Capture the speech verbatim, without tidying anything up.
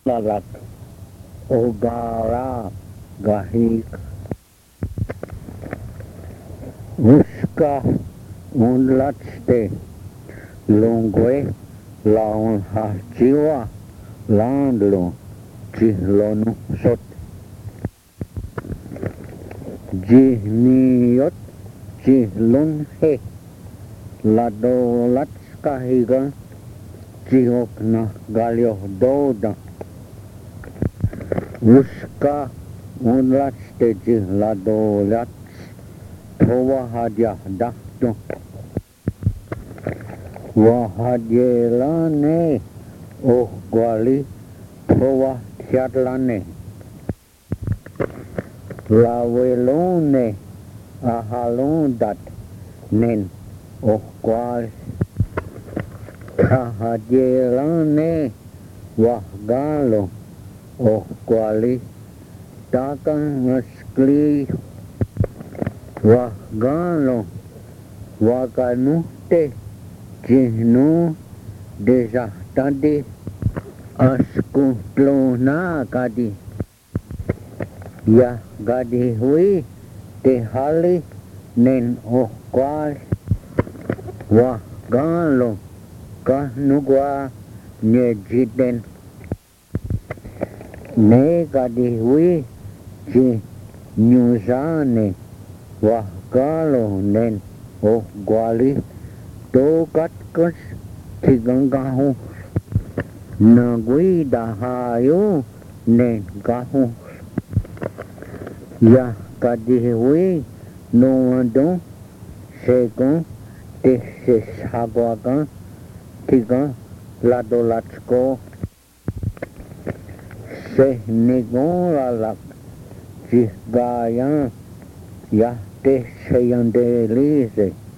Larak Ogara Gahik Uska Unlatste Lungwe Laun Hachiwa Landlo Chihlonu Sot Jihniot Chihlun He Ladolatskahiga Chihokna Galio Doda Uska Unlatste Chihladolat Tova Hadya Dakto Wahadjelane Oh Gwali Tova Tjatlane Lawelone Ahalundat Nen Oh Gwali Kahadjelane Wahgalo Oh Gwali Takang Maskli Wahgalo Wakanute Jihnu Desahtadi Askutluna Kadi Ya Gadi Hui Tehali Nen Ohkwal Wahgalo Kahnugwa Nejiden Ne Gadi Hui Ji Nyuzane Wahgalo Nen Ohkwali Tokatkas Tigangahu Nagui Dahayu Nen Gahu Ya Kadihui Nuadu Sekon Tisis Hagwakan Tiga Ladolatsko Sehnigon Lalak Jihgaya Ya Tesayandelize